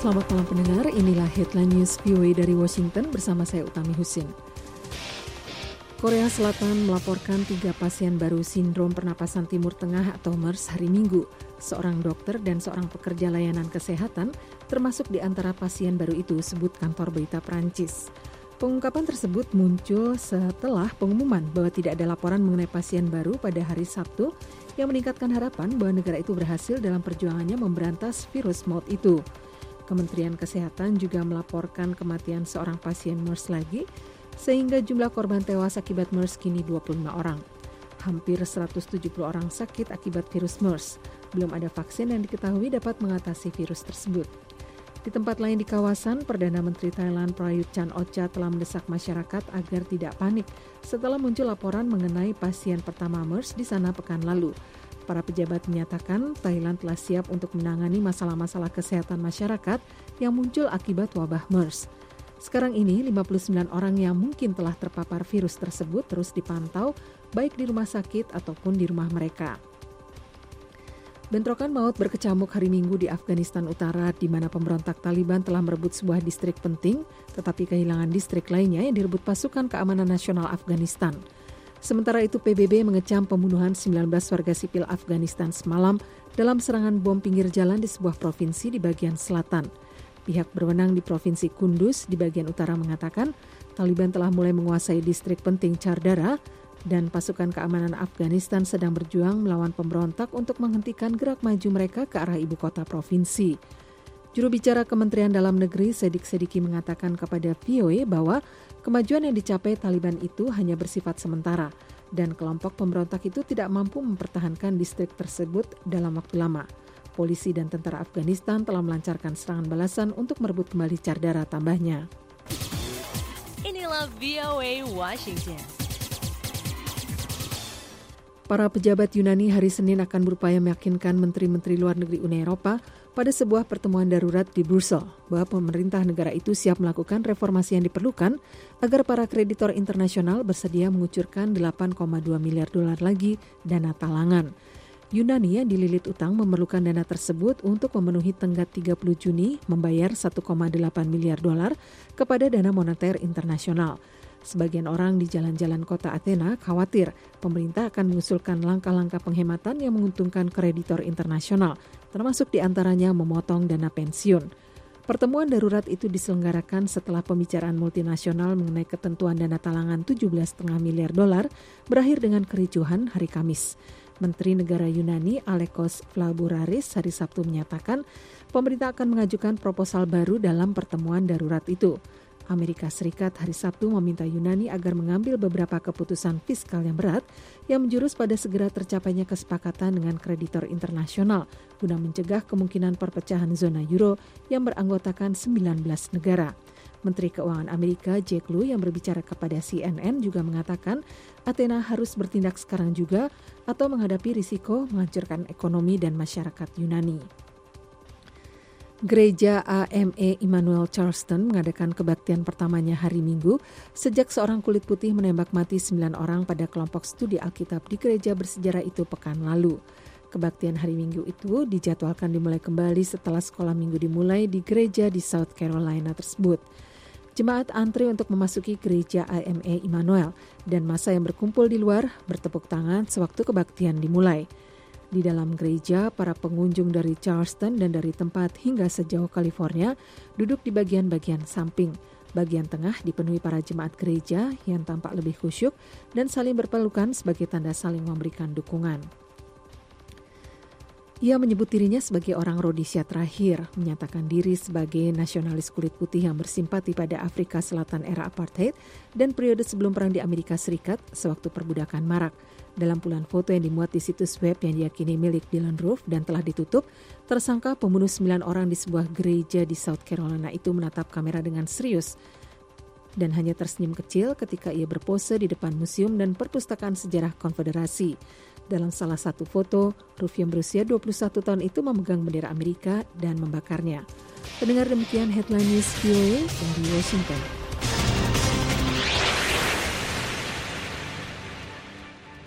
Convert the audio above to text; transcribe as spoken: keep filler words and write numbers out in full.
selamat malam pendengar. Inilah Headline News V O A dari Washington bersama saya Utami Husin. Korea Selatan melaporkan tiga pasien baru sindrom pernapasan Timur Tengah atau MERS hari Minggu. Seorang dokter dan seorang pekerja layanan kesehatan termasuk di antara pasien baru itu, sebut kantor berita Prancis. Pengungkapan tersebut muncul setelah pengumuman bahwa tidak ada laporan mengenai pasien baru pada hari Sabtu yang meningkatkan harapan bahwa negara itu berhasil dalam perjuangannya memberantas virus maut itu. Kementerian Kesehatan juga melaporkan kematian seorang pasien MERS lagi, sehingga jumlah korban tewas akibat MERS kini dua puluh lima orang. Hampir seratus tujuh puluh orang sakit akibat virus MERS. Belum ada vaksin yang diketahui dapat mengatasi virus tersebut. Di tempat lain di kawasan, Perdana Menteri Thailand Prayut Chan-o-cha telah mendesak masyarakat agar tidak panik setelah muncul laporan mengenai pasien pertama MERS di sana pekan lalu. Para pejabat menyatakan Thailand telah siap untuk menangani masalah-masalah kesehatan masyarakat yang muncul akibat wabah MERS. Sekarang ini, lima puluh sembilan orang yang mungkin telah terpapar virus tersebut terus dipantau baik di rumah sakit ataupun di rumah mereka. Bentrokan maut berkecamuk hari Minggu di Afghanistan Utara, di mana pemberontak Taliban telah merebut sebuah distrik penting, tetapi kehilangan distrik lainnya yang direbut pasukan keamanan nasional Afghanistan. Sementara itu, P B B mengecam pembunuhan sembilan belas warga sipil Afghanistan semalam dalam serangan bom pinggir jalan di sebuah provinsi di bagian selatan. Pihak berwenang di Provinsi Kunduz di bagian utara mengatakan Taliban telah mulai menguasai distrik penting Chardara dan pasukan keamanan Afghanistan sedang berjuang melawan pemberontak untuk menghentikan gerak maju mereka ke arah ibu kota provinsi. Juru bicara Kementerian Dalam Negeri Sedik Sediki mengatakan kepada V O A bahwa kemajuan yang dicapai Taliban itu hanya bersifat sementara dan kelompok pemberontak itu tidak mampu mempertahankan distrik tersebut dalam waktu lama. Polisi dan tentara Afghanistan telah melancarkan serangan balasan untuk merebut kembali Chardara, tambahnya. Inilah V O A Washington. Para pejabat Yunani hari Senin akan berupaya meyakinkan Menteri-Menteri Luar Negeri Uni Eropa pada sebuah pertemuan darurat di Brussel bahwa pemerintah negara itu siap melakukan reformasi yang diperlukan agar para kreditor internasional bersedia mengucurkan delapan koma dua miliar dolar lagi dana talangan. Yunani yang dililit utang memerlukan dana tersebut untuk memenuhi tenggat tiga puluh Juni membayar satu koma delapan miliar dolar kepada Dana Moneter Internasional. Sebagian orang di jalan-jalan kota Athena khawatir pemerintah akan mengusulkan langkah-langkah penghematan yang menguntungkan kreditor internasional, termasuk diantaranya memotong dana pensiun. Pertemuan darurat itu diselenggarakan setelah pembicaraan multinasional mengenai ketentuan dana talangan tujuh belas koma lima miliar dolar berakhir dengan kericuhan hari Kamis. Menteri Negara Yunani Alekos Vlabouraris hari Sabtu menyatakan pemerintah akan mengajukan proposal baru dalam pertemuan darurat itu. Amerika Serikat hari Sabtu meminta Yunani agar mengambil beberapa keputusan fiskal yang berat yang menjurus pada segera tercapainya kesepakatan dengan kreditor internasional guna mencegah kemungkinan perpecahan zona euro yang beranggotakan sembilan belas negara. Menteri Keuangan Amerika Jack Lew yang berbicara kepada C N N juga mengatakan Athena harus bertindak sekarang juga atau menghadapi risiko menghancurkan ekonomi dan masyarakat Yunani. Gereja A M E Immanuel Charleston mengadakan kebaktian pertamanya hari Minggu sejak seorang kulit putih menembak mati sembilan orang pada kelompok studi Alkitab di gereja bersejarah itu pekan lalu. Kebaktian hari Minggu itu dijadwalkan dimulai kembali setelah sekolah minggu dimulai di gereja di South Carolina tersebut. Jemaat antri untuk memasuki gereja A M E Immanuel dan massa yang berkumpul di luar bertepuk tangan sewaktu kebaktian dimulai. Di dalam gereja, para pengunjung dari Charleston dan dari tempat hingga sejauh California duduk di bagian-bagian samping. Bagian tengah dipenuhi para jemaat gereja yang tampak lebih khusyuk dan saling berpelukan sebagai tanda saling memberikan dukungan. Ia menyebut dirinya sebagai orang Rhodesia terakhir, menyatakan diri sebagai nasionalis kulit putih yang bersimpati pada Afrika Selatan era apartheid dan periode sebelum perang di Amerika Serikat sewaktu perbudakan marak. Dalam puluhan foto yang dimuat di situs web yang diyakini milik Dylan Roof dan telah ditutup, tersangka pembunuh sembilan orang di sebuah gereja di South Carolina itu menatap kamera dengan serius dan hanya tersenyum kecil ketika ia berpose di depan museum dan perpustakaan sejarah Konfederasi. Dalam salah satu foto, Roof yang berusia dua puluh satu tahun itu memegang bendera Amerika dan membakarnya. Pendengar, demikian Headline News V O A dari Washington.